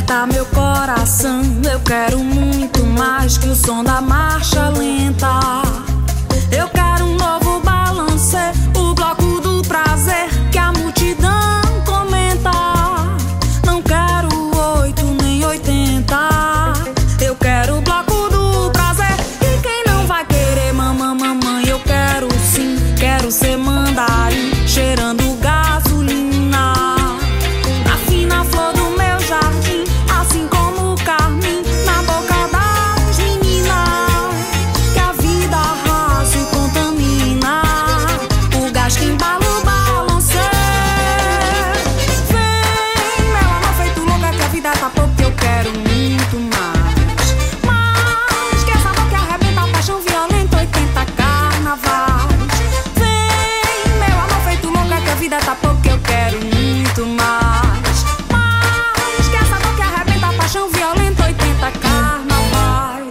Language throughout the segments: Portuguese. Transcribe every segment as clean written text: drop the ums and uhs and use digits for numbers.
liberta meu coração. Eu quero muito mais que o som da marcha lenta. Eu quero um novo balanço, o bloco do prazer que a multidão comenta. Não quero 8 nem 80. Eu quero o bloco do prazer. E quem não vai querer mamãe? Eu quero sim, quero ser mandarim, cheirando gasolina. Na fina flor do meu jardim, assim como o carmim na boca das meninas. Que a vida arrasa e contamina o gás que embala o balancê. Vem, meu amor feito louca, que a vida tá pouco, eu quero muito mais. Mais que essa dor que arrebenta, paixão violenta, 80 carnavais. Vem, meu amor feito louca, que a vida tá pouco, eu quero muito mais. Mais que essa dor que arrebenta, paixão violenta, 80 carnavais.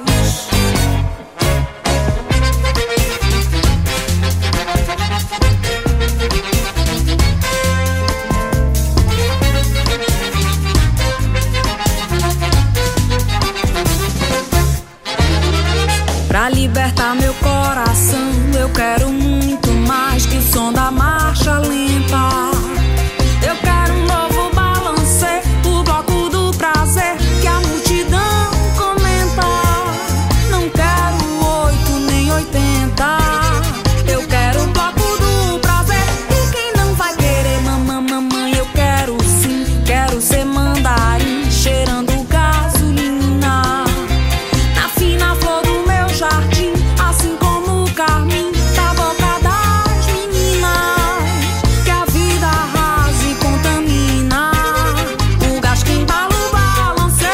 Pra libertar meu coração, eu quero muito mais que o som da marcha lenta. Eu quero um novo balanço, o bloco do prazer que a multidão comenta. Não quero 8 nem 80. Eu quero o bloco do prazer. E quem não vai querer mamãe? Eu quero sim, quero ser mandarim, cheirando gasolina. Na fina flor do meu jardim, assim como o carmim da boca das meninas. Que a vida arrasa e contamina o gás que embala o balancê.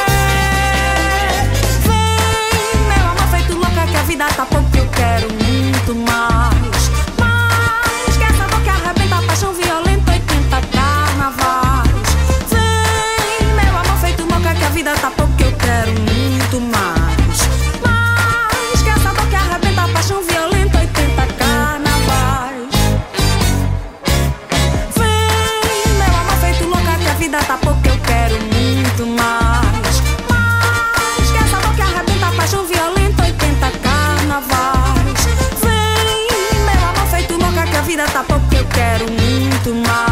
Vem, meu amor feito louca, que a vida tá pouco, eu quero muito mais. Mais que essa dor que arrebenta, paixão violenta, 80 carnavais. Vem, meu amor feito louca, que a vida tá pouco, eu quero muito mais. Mais que essa dor que arrebenta, paixão violenta, 80 carnavais. Vem, meu amor feito louca, que a vida tá pouco, eu quero muito mais. Mais que essa dor que arrebenta, paixão violenta, 80 carnavais. Vem, meu amor feito louca, que a vida tá pouco, eu quero muito mais.